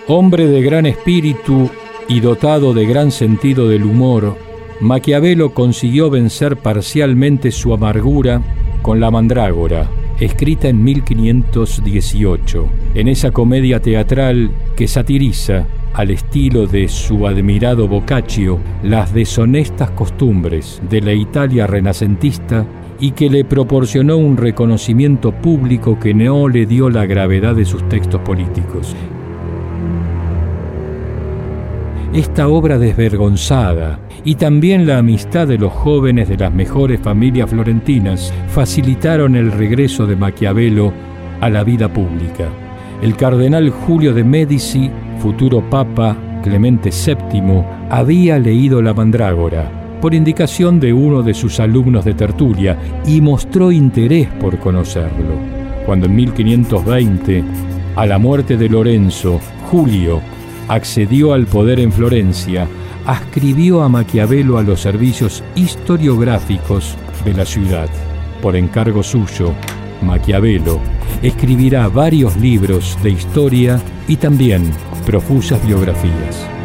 Hombre de gran espíritu y dotado de gran sentido del humor, Maquiavelo consiguió vencer parcialmente su amargura con La Mandrágora, escrita en 1518, en esa comedia teatral que satiriza, al estilo de su admirado Boccaccio, las deshonestas costumbres de la Italia renacentista y que le proporcionó un reconocimiento público que no le dio la gravedad de sus textos políticos. Esta obra desvergonzada y también la amistad de los jóvenes de las mejores familias florentinas facilitaron el regreso de Maquiavelo a la vida pública. El cardenal Julio de Médici, futuro papa Clemente VII, había leído La Mandrágora por indicación de uno de sus alumnos de tertulia y mostró interés por conocerlo. Cuando en 1520, a la muerte de Lorenzo, Julio accedió al poder en Florencia, adscribió a Maquiavelo a los servicios historiográficos de la ciudad. Por encargo suyo, Maquiavelo escribirá varios libros de historia y también profusas biografías.